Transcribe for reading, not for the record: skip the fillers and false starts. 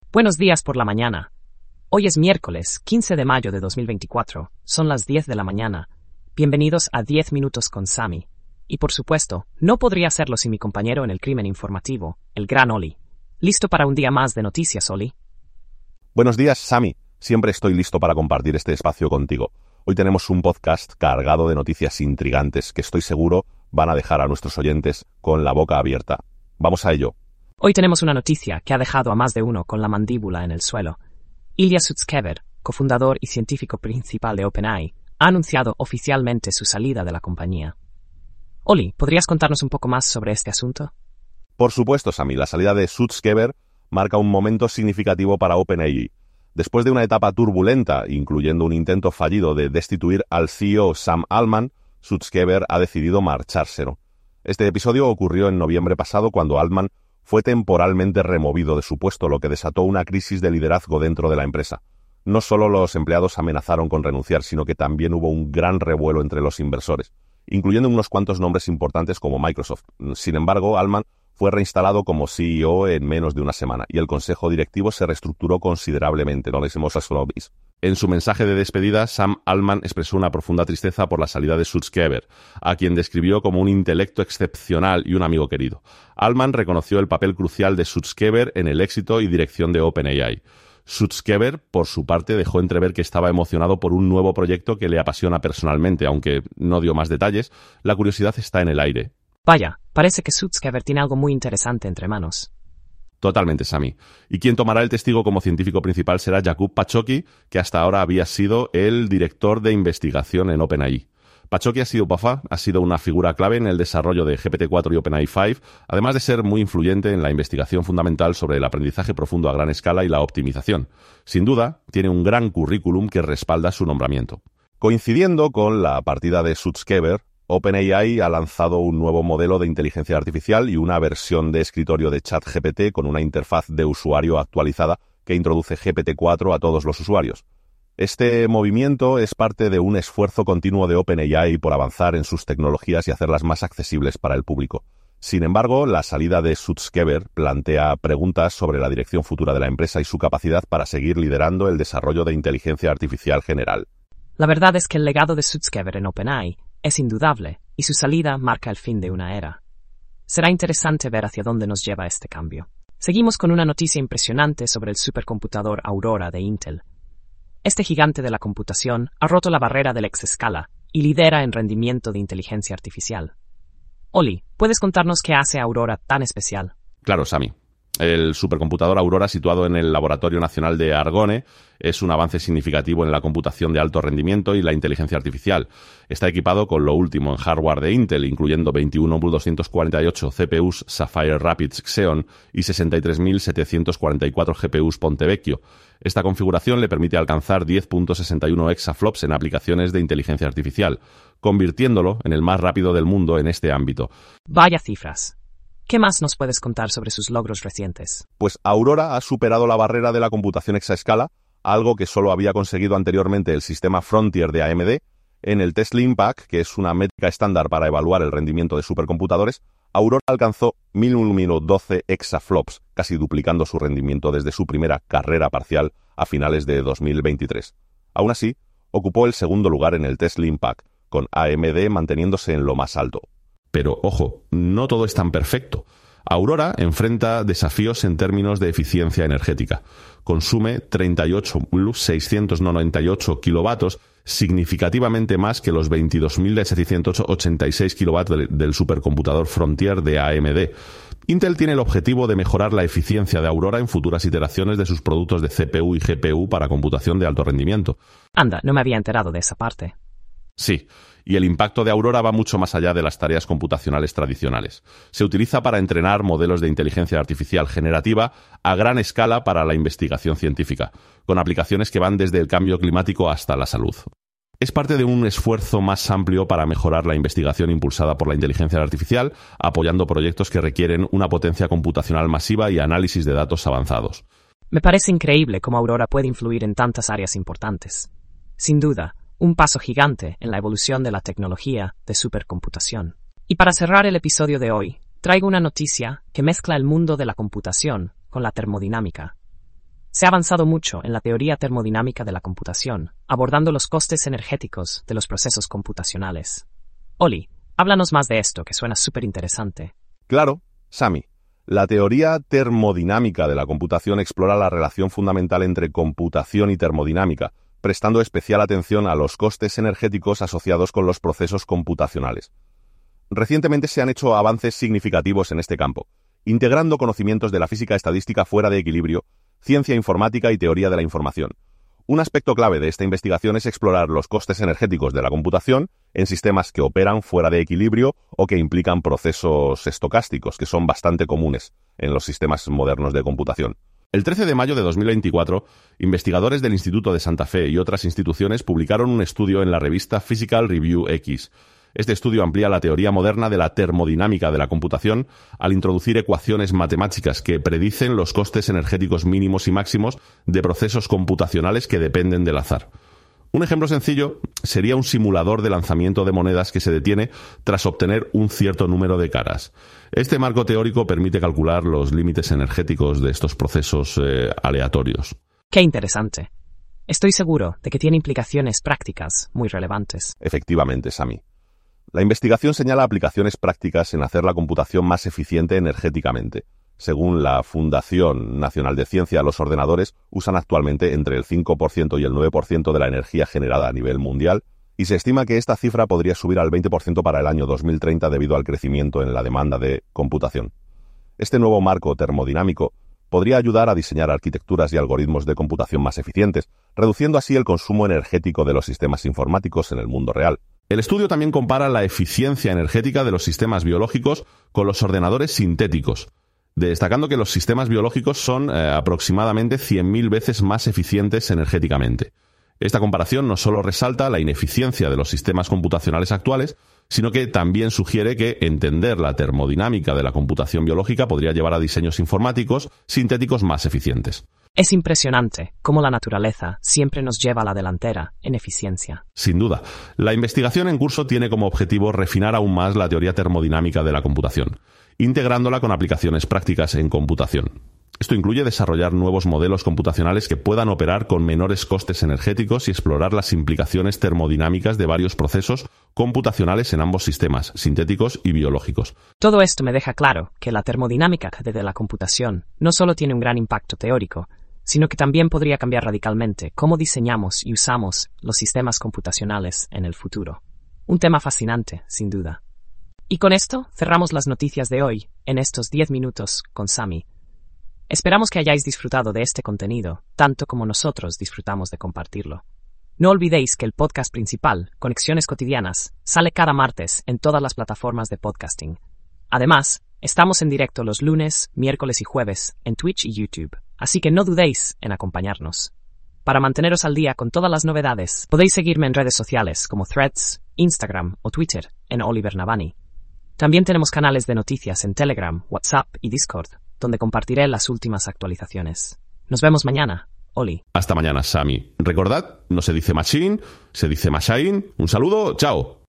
Buenos días por la mañana. Hoy es miércoles 15 de mayo de 2024. Son las 10 de la mañana. Bienvenidos a 10 minutos con Sammy. Y por supuesto, no podría hacerlo sin mi compañero en el crimen informativo, el gran Oli. ¿Listo para un día más de noticias, Oli? Buenos días, Sammy. Siempre estoy listo para compartir este espacio contigo. Hoy tenemos un podcast cargado de noticias intrigantes que estoy seguro van a dejar a nuestros oyentes con la boca abierta. Vamos a ello. Hoy tenemos una noticia que ha dejado a más de uno con la mandíbula en el suelo. Ilya Sutskever, cofundador y científico principal de OpenAI, ha anunciado oficialmente su salida de la compañía. Oli, ¿podrías contarnos un poco más sobre este asunto? Por supuesto, Sammy. La salida de Sutskever marca un momento significativo para OpenAI. Después de una etapa turbulenta, incluyendo un intento fallido de destituir al CEO Sam Altman, Sutskever ha decidido marchárselo. Este episodio ocurrió en noviembre pasado cuando Altman fue temporalmente removido de su puesto, lo que desató una crisis de liderazgo dentro de la empresa. No solo los empleados amenazaron con renunciar, sino que también hubo un gran revuelo entre los inversores, incluyendo unos cuantos nombres importantes como Microsoft. Sin embargo, Altman fue reinstalado como CEO en menos de una semana y el consejo directivo se reestructuró considerablemente. No les hemos ascolobis. En su mensaje de despedida, Sam Altman expresó una profunda tristeza por la salida de Sutskever, a quien describió como un intelecto excepcional y un amigo querido. Altman reconoció el papel crucial de Sutskever en el éxito y dirección de OpenAI. Sutskever, por su parte, dejó entrever que estaba emocionado por un nuevo proyecto que le apasiona personalmente, aunque no dio más detalles. La curiosidad está en el aire. Vaya, parece que Sutskever tiene algo muy interesante entre manos. Totalmente, Sammy. Y quien tomará el testigo como científico principal será Jakub Pachoki, que hasta ahora había sido el director de investigación en OpenAI. Pachoki ha sido una figura clave en el desarrollo de GPT-4 y OpenAI 5, además de ser muy influyente en la investigación fundamental sobre el aprendizaje profundo a gran escala y la optimización. Sin duda, tiene un gran currículum que respalda su nombramiento. Coincidiendo con la partida de Sutskever, OpenAI ha lanzado un nuevo modelo de inteligencia artificial y una versión de escritorio de ChatGPT con una interfaz de usuario actualizada que introduce GPT-4 a todos los usuarios. Este movimiento es parte de un esfuerzo continuo de OpenAI por avanzar en sus tecnologías y hacerlas más accesibles para el público. Sin embargo, la salida de Sutskever plantea preguntas sobre la dirección futura de la empresa y su capacidad para seguir liderando el desarrollo de inteligencia artificial general. La verdad es que el legado de Sutskever en OpenAI es indudable, y su salida marca el fin de una era. Será interesante ver hacia dónde nos lleva este cambio. Seguimos con una noticia impresionante sobre el supercomputador Aurora de Intel. Este gigante de la computación ha roto la barrera de la exescala y lidera en rendimiento de inteligencia artificial. Oli, ¿puedes contarnos qué hace Aurora tan especial? Claro, Sammy. El supercomputador Aurora, situado en el Laboratorio Nacional de Argonne, es un avance significativo en la computación de alto rendimiento y la inteligencia artificial. Está equipado con lo último en hardware de Intel, incluyendo 21.248 CPUs Sapphire Rapids Xeon y 63.744 GPUs Ponte Vecchio. Esta configuración le permite alcanzar 10.61 exaflops en aplicaciones de inteligencia artificial, convirtiéndolo en el más rápido del mundo en este ámbito. Vaya cifras. ¿Qué más nos puedes contar sobre sus logros recientes? Pues Aurora ha superado la barrera de la computación exaescala, algo que solo había conseguido anteriormente el sistema Frontier de AMD. En el Test Impact, que es una métrica estándar para evaluar el rendimiento de supercomputadores, Aurora alcanzó 1012 exaflops, casi duplicando su rendimiento desde su primera carrera parcial a finales de 2023. Aún así, ocupó el segundo lugar en el Test Impact, con AMD manteniéndose en lo más alto. Pero, ojo, no todo es tan perfecto. Aurora enfrenta desafíos en términos de eficiencia energética. Consume 38.698 kilovatios, significativamente más que los 22.786 kilovatios del supercomputador Frontier de AMD. Intel tiene el objetivo de mejorar la eficiencia de Aurora en futuras iteraciones de sus productos de CPU y GPU para computación de alto rendimiento. Anda, no me había enterado de esa parte. Sí, y el impacto de Aurora va mucho más allá de las tareas computacionales tradicionales. Se utiliza para entrenar modelos de inteligencia artificial generativa a gran escala para la investigación científica, con aplicaciones que van desde el cambio climático hasta la salud. Es parte de un esfuerzo más amplio para mejorar la investigación impulsada por la inteligencia artificial, apoyando proyectos que requieren una potencia computacional masiva y análisis de datos avanzados. Me parece increíble cómo Aurora puede influir en tantas áreas importantes. Sin duda, un paso gigante en la evolución de la tecnología de supercomputación. Y para cerrar el episodio de hoy, traigo una noticia que mezcla el mundo de la computación con la termodinámica. Se ha avanzado mucho en la teoría termodinámica de la computación, abordando los costes energéticos de los procesos computacionales. Oli, háblanos más de esto, que suena súper interesante. Claro, Sami. La teoría termodinámica de la computación explora la relación fundamental entre computación y termodinámica, prestando especial atención a los costes energéticos asociados con los procesos computacionales. Recientemente se han hecho avances significativos en este campo, integrando conocimientos de la física estadística fuera de equilibrio, ciencia informática y teoría de la información. Un aspecto clave de esta investigación es explorar los costes energéticos de la computación en sistemas que operan fuera de equilibrio o que implican procesos estocásticos, que son bastante comunes en los sistemas modernos de computación. El 13 de mayo de 2024, investigadores del Instituto de Santa Fe y otras instituciones publicaron un estudio en la revista Physical Review X. Este estudio amplía la teoría moderna de la termodinámica de la computación al introducir ecuaciones matemáticas que predicen los costes energéticos mínimos y máximos de procesos computacionales que dependen del azar. Un ejemplo sencillo sería un simulador de lanzamiento de monedas que se detiene tras obtener un cierto número de caras. Este marco teórico permite calcular los límites energéticos de estos procesos aleatorios. ¡Qué interesante! Estoy seguro de que tiene implicaciones prácticas muy relevantes. Efectivamente, Sami. La investigación señala aplicaciones prácticas en hacer la computación más eficiente energéticamente. Según la Fundación Nacional de Ciencia, los ordenadores usan actualmente entre el 5% y el 9% de la energía generada a nivel mundial, y se estima que esta cifra podría subir al 20% para el año 2030 debido al crecimiento en la demanda de computación. Este nuevo marco termodinámico podría ayudar a diseñar arquitecturas y algoritmos de computación más eficientes, reduciendo así el consumo energético de los sistemas informáticos en el mundo real. El estudio también compara la eficiencia energética de los sistemas biológicos con los ordenadores sintéticos, destacando que los sistemas biológicos son aproximadamente 100.000 veces más eficientes energéticamente. Esta comparación no solo resalta la ineficiencia de los sistemas computacionales actuales, sino que también sugiere que entender la termodinámica de la computación biológica podría llevar a diseños informáticos sintéticos más eficientes. Es impresionante cómo la naturaleza siempre nos lleva a la delantera en eficiencia. Sin duda. La investigación en curso tiene como objetivo refinar aún más la teoría termodinámica de la computación, integrándola con aplicaciones prácticas en computación. Esto incluye desarrollar nuevos modelos computacionales que puedan operar con menores costes energéticos y explorar las implicaciones termodinámicas de varios procesos computacionales en ambos sistemas, sintéticos y biológicos. Todo esto me deja claro que la termodinámica de la computación no solo tiene un gran impacto teórico, sino que también podría cambiar radicalmente cómo diseñamos y usamos los sistemas computacionales en el futuro. Un tema fascinante, sin duda. Y con esto cerramos las noticias de hoy, en estos 10 minutos con Sami. Esperamos que hayáis disfrutado de este contenido, tanto como nosotros disfrutamos de compartirlo. No olvidéis que el podcast principal, Conexiones Cotidianas, sale cada martes en todas las plataformas de podcasting. Además, estamos en directo los lunes, miércoles y jueves en Twitch y YouTube, así que no dudéis en acompañarnos. Para manteneros al día con todas las novedades, podéis seguirme en redes sociales como Threads, Instagram o Twitter en Oliver Navani. También tenemos canales de noticias en Telegram, WhatsApp y Discord, donde compartiré las últimas actualizaciones. Nos vemos mañana, Oli. Hasta mañana, Sami. Recordad, no se dice machine, se dice machine. Un saludo, chao.